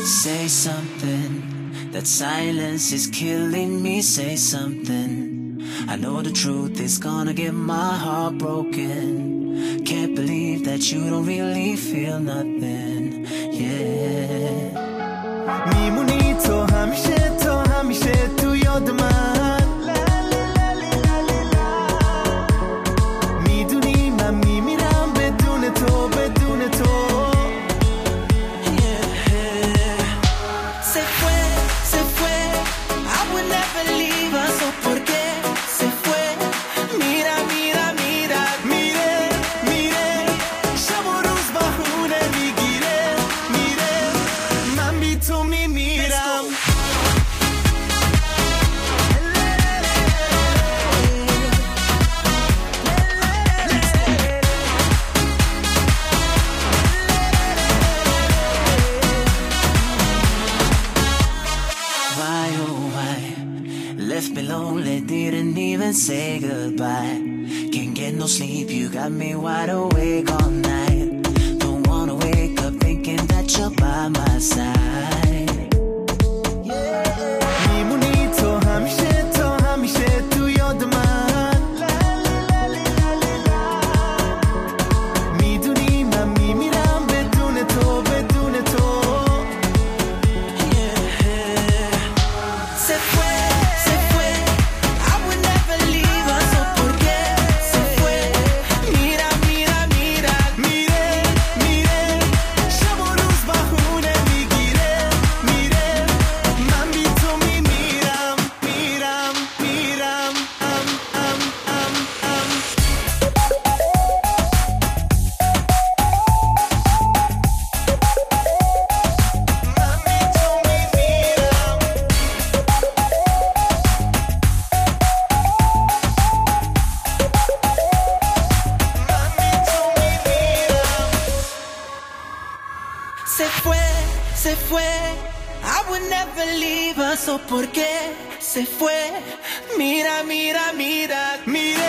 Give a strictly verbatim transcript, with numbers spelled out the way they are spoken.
Say something, that silence is killing me. Say something, I know the truth is gonna get my heart broken. Can't believe that you don't really feel nothing, yeah. میمونی تو همیشه تو همیشه تو یاد من. میدونی من میمیرم بدون تو بدون تو. Se fue, se fue, I would never leave her. So por qué se fue? Mira, mira, mira, میره میره شب و روز بهونه میگیره میره من بی تو میمیرم. why, oh why? Left me lonely, didn't even say goodbye. Can't get no sleep, you got me wide awake all night. Don't wanna wake up thinking that you're by my side. میمونی تو همیشه تو همیشه تو یاد من. میدونی من میمیرم بدون تو بدون تو. Se fue, se fue, I would never leave her. So por qué se fue? Mira, mira, mira, میره میره شب و روز بهونه میگیره میره من بی تو میمیرم میرم میرم ام ام ام ام. من بی تو میمیرم. se fue, se fue, I would never leave her. So por qué se fue? Mira, mira, mira, میره